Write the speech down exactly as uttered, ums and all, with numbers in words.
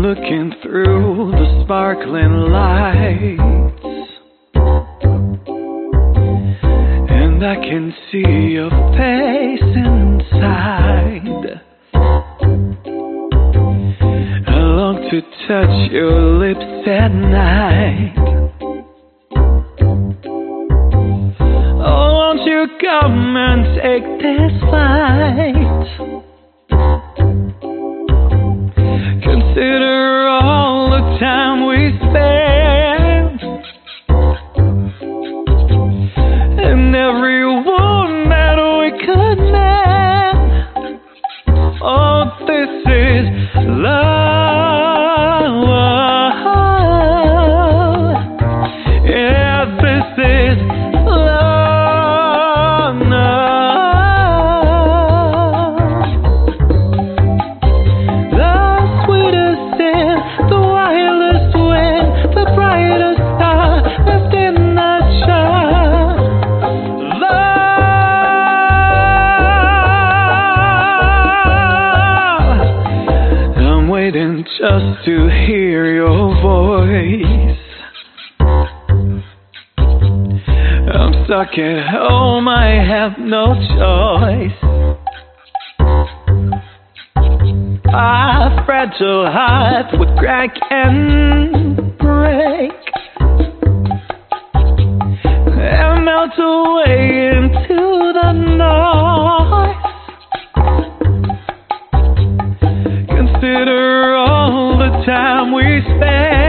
looking through the sparkling lights, and I can see your face inside. I long to touch your lips at night. Oh, won't you come and take this flight? Consider all the time we spent, and every wound that we could mend. Oh, this is love. Yeah, this is love. The sweetest sin, the wildest wind, the brightest star left in the shine. Love. I'm waiting just to hear your voice. I'm stuck at home, I have no choice. A fragile heart would crack and break and melt away into the noise. Consider all the time we spent,